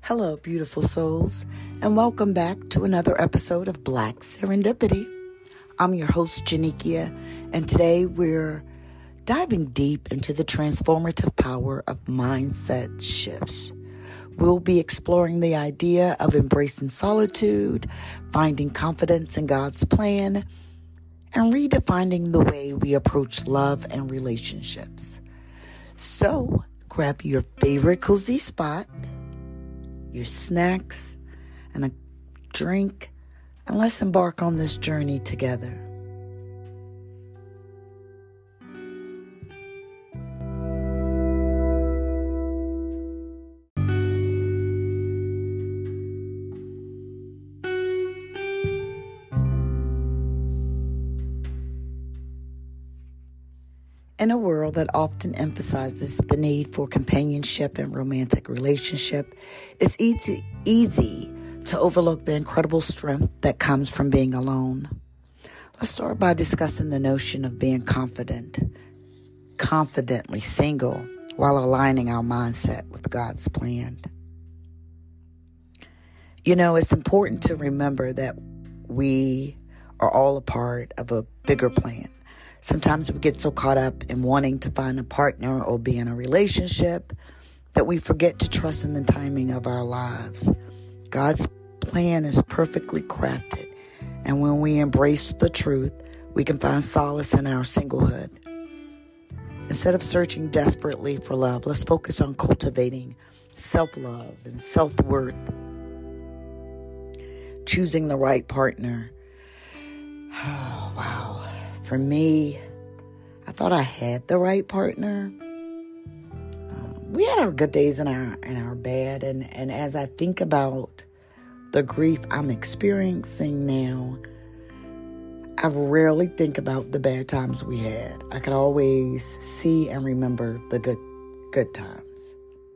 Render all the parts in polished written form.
Hello, beautiful souls, and welcome back to another episode of Black Serendipity. I'm your host, Janikia, and today we're diving deep into the transformative power of mindset shifts. We'll be exploring the idea of embracing solitude, finding confidence in God's plan, and redefining the way we approach love and relationships. So, grab your favorite cozy spot, your snacks, and a drink, and let's embark on this journey together. In a world that often emphasizes the need for companionship and romantic relationship, it's easy to overlook the incredible strength that comes from being alone. Let's start by discussing the notion of being confidently single, while aligning our mindset with God's plan. It's important to remember that we are all a part of a bigger plan. Sometimes we get so caught up in wanting to find a partner or be in a relationship that we forget to trust in the timing of our lives. God's plan is perfectly crafted, and when we embrace the truth, we can find solace in our singlehood. Instead of searching desperately for love, let's focus on cultivating self-love and self-worth. Choosing the right partner. Oh, wow. For me, I thought I had the right partner. We had our good days and our bad. And as I think about the grief I'm experiencing now, I rarely think about the bad times we had. I could always see and remember the good times.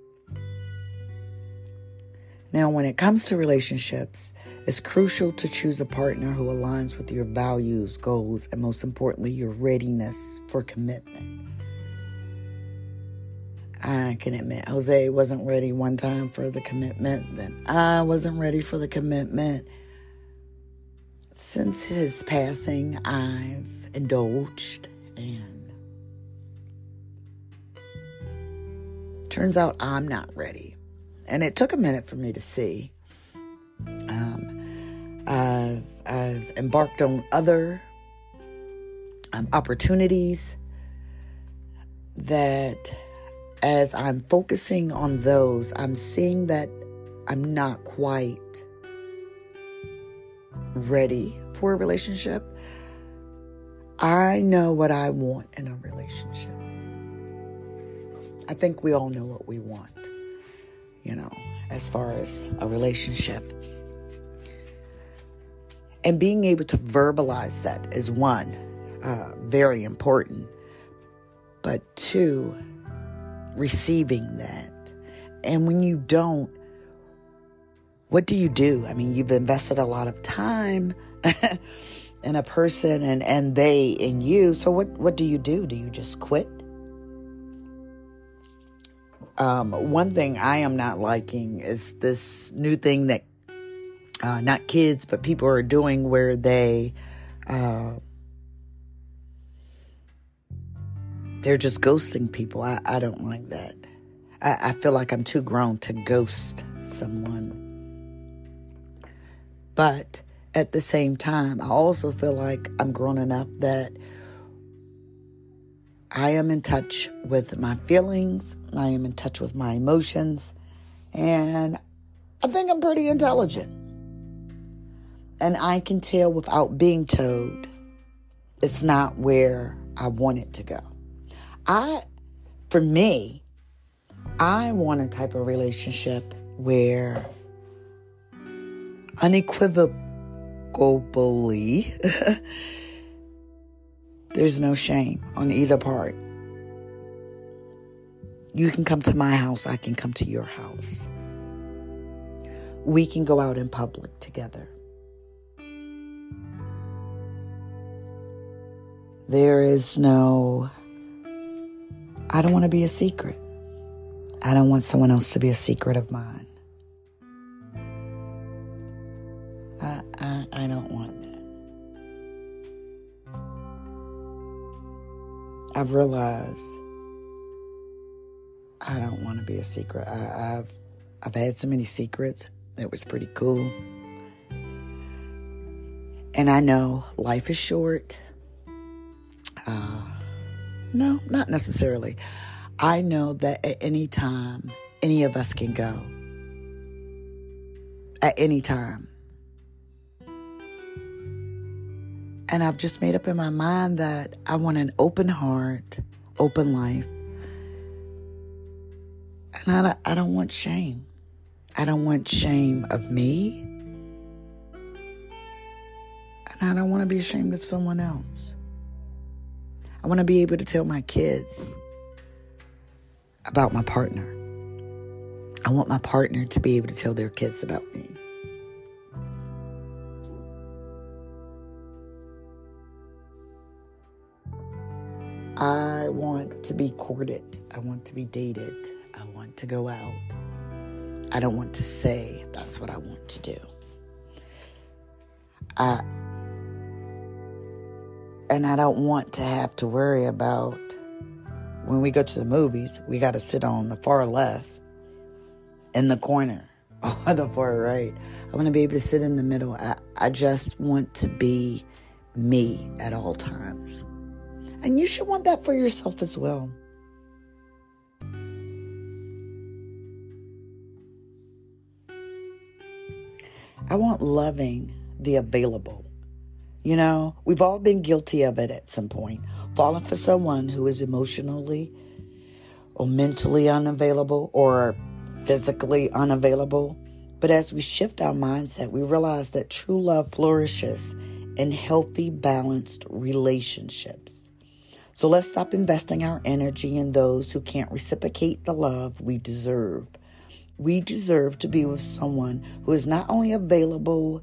Now, when it comes to relationships, it's crucial to choose a partner who aligns with your values, goals, and most importantly, your readiness for commitment. I can admit, Jose wasn't ready one time for the commitment, then I wasn't ready for the commitment. Since his passing, I've indulged, and turns out I'm not ready. And it took a minute for me to see. I've embarked on other opportunities that, as I'm focusing on those, I'm seeing that I'm not quite ready for a relationship. I know what I want in a relationship. I think we all know what we want, as far as a relationship. And being able to verbalize that is one, very important. But two, receiving that. And when you don't, what do you do? I mean, you've invested a lot of time in a person and they in you. So what do? Do you just quit? One thing I am not liking is this new thing that not kids, but people are doing where they're just ghosting people. I don't like that. I feel like I'm too grown to ghost someone. But at the same time, I also feel like I'm grown enough that I am in touch with my feelings. I am in touch with my emotions. And I think I'm pretty intelligent. And I can tell without being told it's not where I want it to go. For me, I want a type of relationship where unequivocally there's no shame on either part. You can come to my house, I can come to your house. We can go out in public together. There is no, I don't want to be a secret. I don't want someone else to be a secret of mine. I've realized I don't want to be a secret. I've had so many secrets. It was pretty cool. And I know life is short. No, not necessarily. I know that at any time, any of us can go. At any time. And I've just made up in my mind that I want an open heart, open life. And I don't want shame. I don't want shame of me. And I don't want to be ashamed of someone else. I want to be able to tell my kids about my partner. I want my partner to be able to tell their kids about me. I want to be courted. I want to be dated. I want to go out. I don't want to say that's what I want to do. And I don't want to have to worry about when we go to the movies, we got to sit on the far left in the corner or the far right. I want to be able to sit in the middle. I just want to be me at all times. And you should want that for yourself as well. I want loving the available. You know, we've all been guilty of it at some point. Falling for someone who is emotionally or mentally unavailable or physically unavailable. But as we shift our mindset, we realize that true love flourishes in healthy, balanced relationships. So let's stop investing our energy in those who can't reciprocate the love we deserve. We deserve to be with someone who is not only available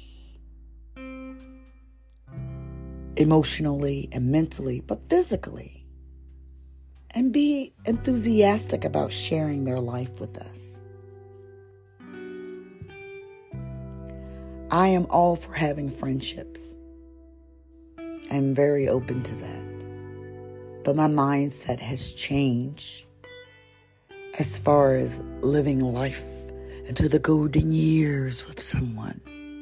emotionally and mentally, but physically. And be enthusiastic about sharing their life with us. I am all for having friendships. I'm very open to that. But my mindset has changed as far as living life into the golden years with someone.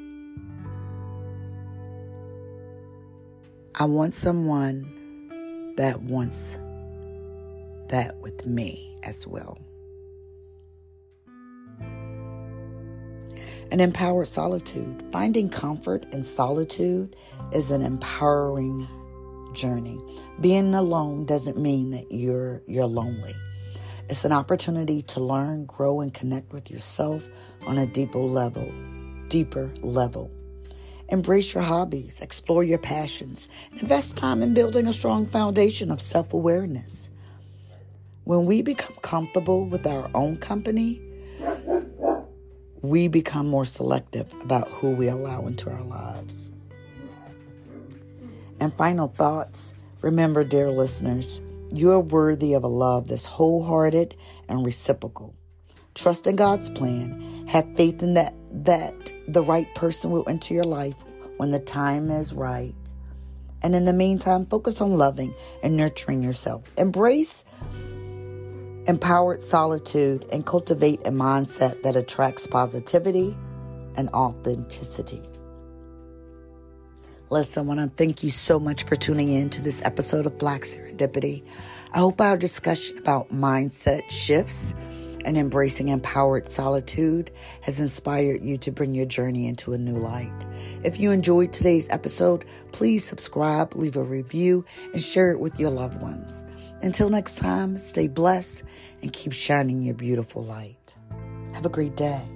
I want someone that wants that with me as well. An empowered solitude. Finding comfort in solitude is an empowering journey. Being alone doesn't mean that you're lonely. It's an opportunity to learn, grow, and connect with yourself on a deeper level. Embrace your hobbies, explore your passions, invest time in building a strong foundation of self-awareness. When we become comfortable with our own company, we become more selective about who we allow into our lives. And final thoughts, remember, dear listeners, you are worthy of a love that's wholehearted and reciprocal. Trust in God's plan. Have faith in that the right person will enter your life when the time is right. And in the meantime, focus on loving and nurturing yourself. Embrace empowered solitude and cultivate a mindset that attracts positivity and authenticity. Listen, I want to thank you so much for tuning in to this episode of Black Serendipity. I hope our discussion about mindset shifts and embracing empowered solitude has inspired you to bring your journey into a new light. If you enjoyed today's episode, please subscribe, leave a review, and share it with your loved ones. Until next time, stay blessed and keep shining your beautiful light. Have a great day.